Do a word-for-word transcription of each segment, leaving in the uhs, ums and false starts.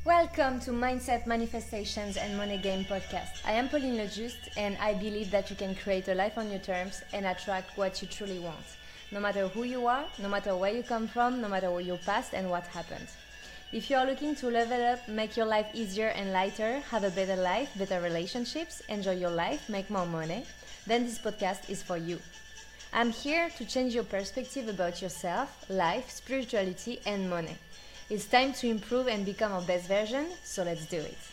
Welcome to Mindset, Manifestations and Money Game podcast. I am Pauline Lejuste and I believe that you can create a life on your terms and attract what you truly want. No matter who you are, no matter where you come from, no matter your past and what happened. If you are looking to level up, make your life easier and lighter, have a better life, better relationships, enjoy your life, make more money, then this podcast is for you. I'm here to change your perspective about yourself, life, spirituality and money. It's time to improve and become our best version, so let's do it.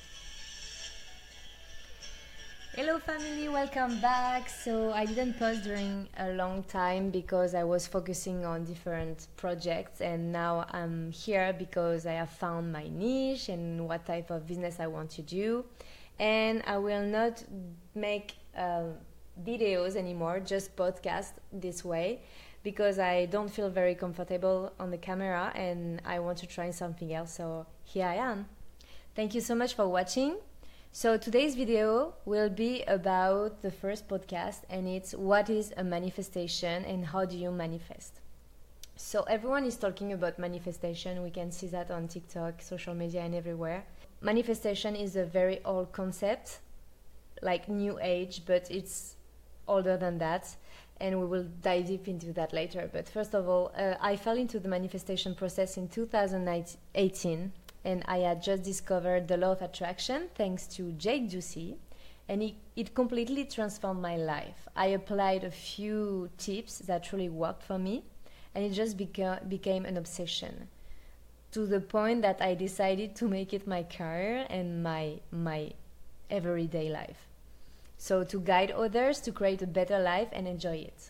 Hello family, welcome back. So I didn't post during a long time because I was focusing on different projects, and now I'm here because I have found my niche and what type of business I want to do. And I will not make uh, videos anymore, just podcast this way, because I don't feel very comfortable on the camera and I want to try something else, so here I am. Thank you so much for watching. So today's video will be about the first podcast, and it's what is a manifestation and how do you manifest. So everyone is talking about manifestation. We can see that on TikTok, social media and everywhere. Manifestation is a very old concept, like new age, but it's older than that. And we will dive deep into that later. But first of all, uh, I fell into the manifestation process in two thousand eighteen, and I had just discovered the law of attraction thanks to Jake Ducey, and it, it completely transformed my life. I applied a few tips that really worked for me, and it just beca- became an obsession, to the point that I decided to make it my career and my my everyday life. So to guide others to create a better life and enjoy it.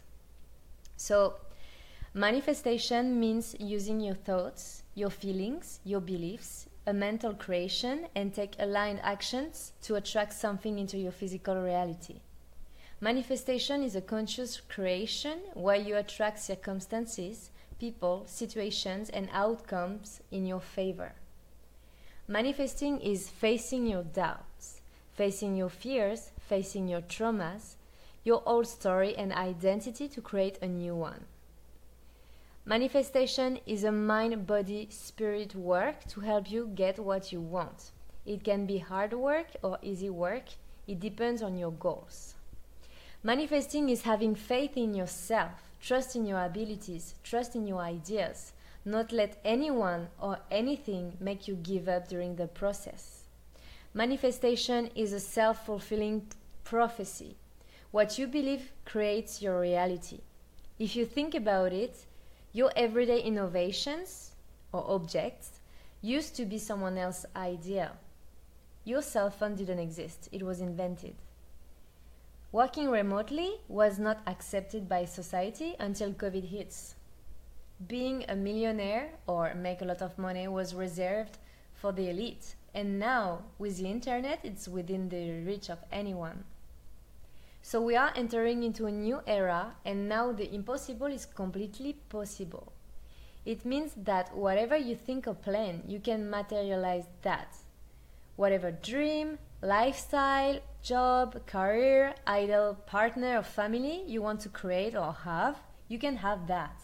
So manifestation means using your thoughts, your feelings, your beliefs, a mental creation, and take aligned actions to attract something into your physical reality. Manifestation is a conscious creation where you attract circumstances, people, situations, and outcomes in your favor. Manifesting is facing your doubts, facing your fears, facing your traumas, your old story and identity to create a new one. Manifestation is a mind, body, spirit work to help you get what you want. It can be hard work or easy work. It depends on your goals. Manifesting is having faith in yourself, trust in your abilities, trust in your ideas, not let anyone or anything make you give up during the process. Manifestation is a self-fulfilling prophecy. What you believe creates your reality. If you think about it, your everyday innovations or objects used to be someone else's idea. Your cell phone didn't exist, it was invented. Working remotely was not accepted by society until COVID hits. Being a millionaire or make a lot of money was reserved for the elite. And now, with the internet, it's within the reach of anyone. So we are entering into a new era, and now the impossible is completely possible. It means that whatever you think or plan, you can materialize that. Whatever dream, lifestyle, job, career, ideal partner or family you want to create or have, you can have that.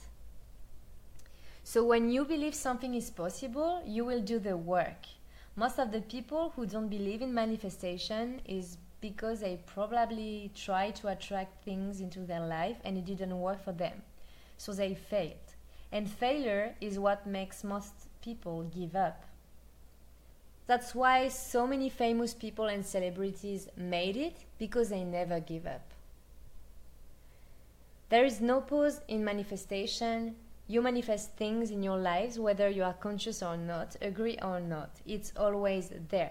So when you believe something is possible, you will do the work. Most of the people who don't believe in manifestation is because they probably try to attract things into their life and it didn't work for them. So they failed. And failure is what makes most people give up. That's why so many famous people and celebrities made it, because they never give up. There is no pause in manifestation. You manifest things in your lives whether you are conscious or not, agree or not. It's always there.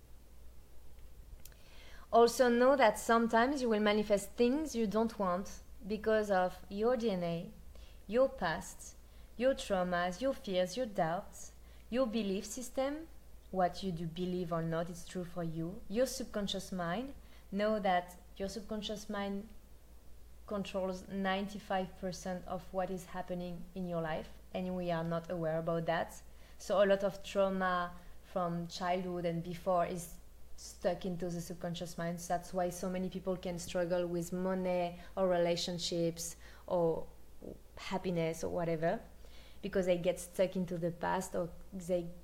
Also know that sometimes you will manifest things you don't want because of your D N A, your past, your traumas, your fears, your doubts, your belief system, what you do believe or not is true for you, your subconscious mind. Know that your subconscious mind controls ninety-five percent of what is happening in your life, and we are not aware about that. So a lot of trauma from childhood and before is stuck into the subconscious mind. So that's why so many people can struggle with money or relationships or happiness or whatever, because they get stuck into the past or they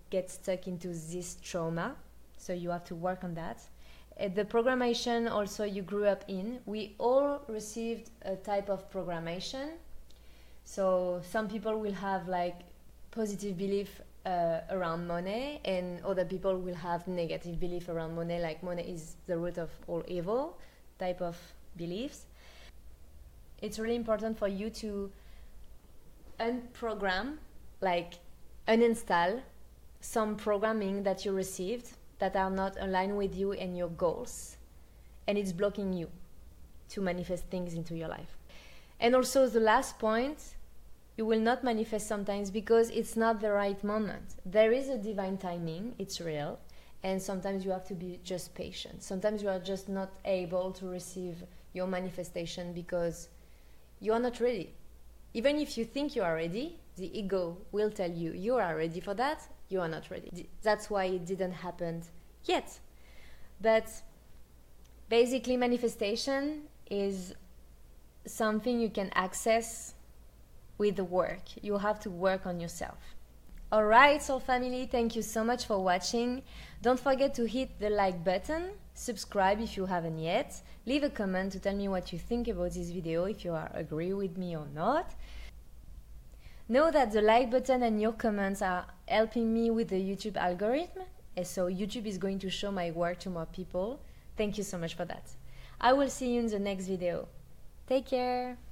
get stuck into this trauma, so you have to work on that. Uh, the programmation also you grew up in, we all received a type of programmation. So some people will have like positive belief uh, around money, and other people will have negative belief around money, like money is the root of all evil type of beliefs. It's really important for you to unprogram, like uninstall some programming that you received that are not aligned with you and your goals, and it's blocking you to manifest things into your life. And also the last point, you will not manifest sometimes because it's not the right moment. There is a divine timing, it's real, and sometimes you have to be just patient. Sometimes you are just not able to receive your manifestation because you are not ready. Even if you think you are ready, the ego will tell you you are ready for that, you are not ready. That's why it didn't happen yet. But basically manifestation is something you can access with the work. You have to work on yourself. Alright, Soul Family, thank you so much for watching. Don't forget to hit the like button, subscribe if you haven't yet, leave a comment to tell me what you think about this video, if you are agree with me or not. Know that the like button and your comments are helping me with the YouTube algorithm, and so YouTube is going to show my work to more people. Thank you so much for that. I will see you in the next video. Take care.